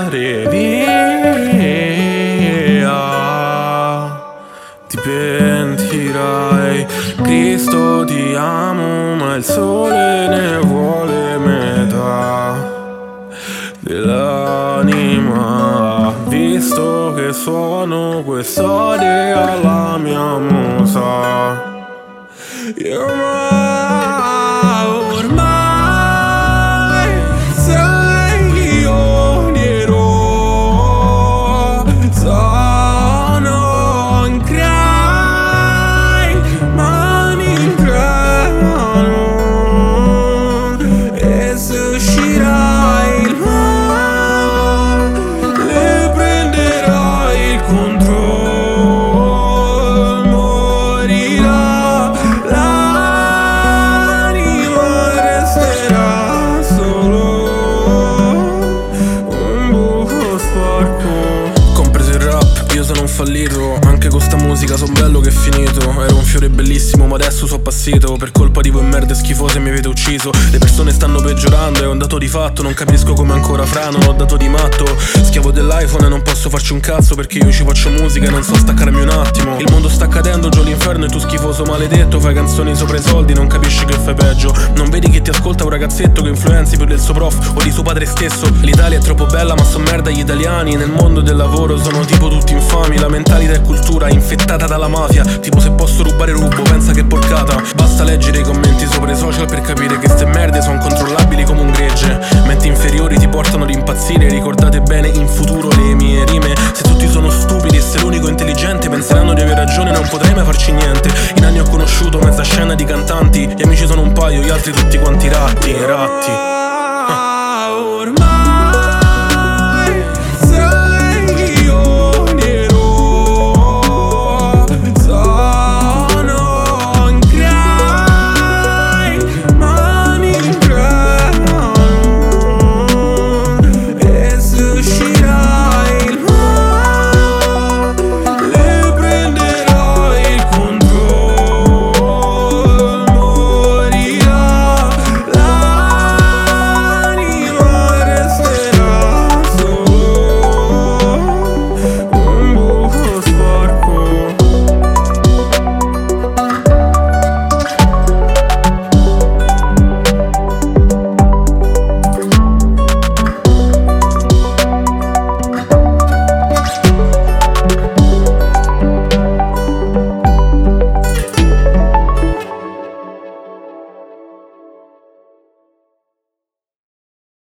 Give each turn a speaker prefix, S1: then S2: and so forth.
S1: andare via, ti pentirai. Cristo ti amo, ma il sole ne vuole metà dell'anima, visto che suono quest'ode alla mia musa. Ormai sai che io odierò, sono in cry, mani in tremano, e se uscirai il mare le prenderai il controllo, morirà l'anima, resterà solo un buco sporco. Compreso il rap, io sono un fallito, anche con sta musica son bello che è finito. Ero un fiore bellissimo ma adesso so passito, per colpa di voi merde schifose mi avete ucciso. Le persone stanno peggiorando, è un dato di fatto, non capisco come ancora fra non ho dato di matto. Schiavo dell'iPhone e non posso farci un cazzo perché io ci faccio musica e non so staccarmi un attimo. Il mondo sta cadendo giù all'inferno e tu schifoso maledetto fai canzoni sopra i soldi, non capisci che fai peggio. Non vedi che ti ascolta un ragazzetto che influenzi più del suo prof o di suo padre stesso. L'Italia è troppo bella ma son merda gli italiani, nel mondo del lavoro sono tipo tutti infami. La mentalità e cultura infettata dalla mafia, tipo se posso rubare rubo, pensa che porcata. Basta leggere i commenti sopra i social per capire che ste merde sono controllabili come un gregge. Menti inferiori ti portano ad impazzire, ricordate bene in futuro le mie rime. Se tutti sono stupidi e sei l'unico intelligente penseranno di aver ragione, non potrei mai farci niente. In anni ho conosciuto mezza scena di cantanti, gli amici sono un paio, gli altri tutti quanti ratti.